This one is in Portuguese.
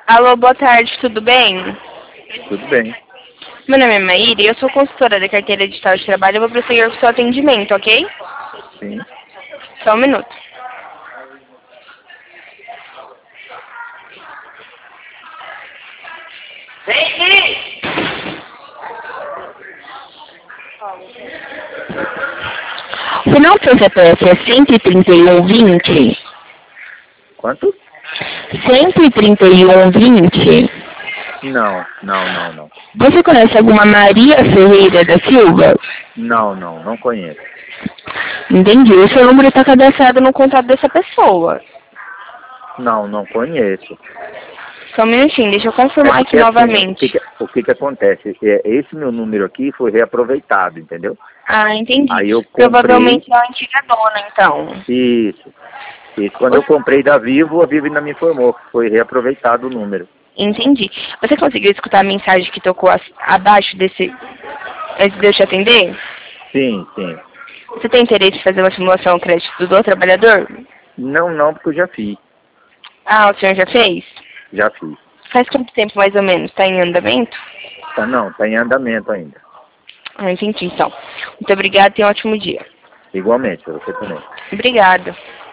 Alô, boa tarde, tudo bem? Tudo bem. Meu nome é Maíra e eu sou consultora da carteira digital de trabalho. Eu vou prosseguir com o seu atendimento, ok? Sim. Só um minuto. O final do seu CPF é 13120? Quanto? 13120? Não. Você conhece alguma Maria Ferreira da Silva? Não conheço. Entendi. O seu número está cadastrado no contato dessa pessoa. Não conheço. Só um minutinho, deixa eu confirmar aqui Porque assim, novamente. o que que acontece? Esse meu número aqui foi reaproveitado, entendeu? Ah, entendi. Aí eu comprei. Provavelmente é a antiga dona, então. Isso. Quando eu comprei da Vivo, a Vivo ainda me informou que foi reaproveitado o número. Entendi. Você conseguiu escutar a mensagem que tocou abaixo desse, antes de eu te atender? Sim. Você tem interesse em fazer uma simulação ao crédito do trabalhador? Não, porque eu já fiz. Ah, o senhor já fez? Já fiz. Faz quanto tempo, mais ou menos? Está em andamento? Tá em andamento ainda. Ah, entendi, então. Muito obrigada e tenha um ótimo dia. Igualmente, pra você também. Obrigada.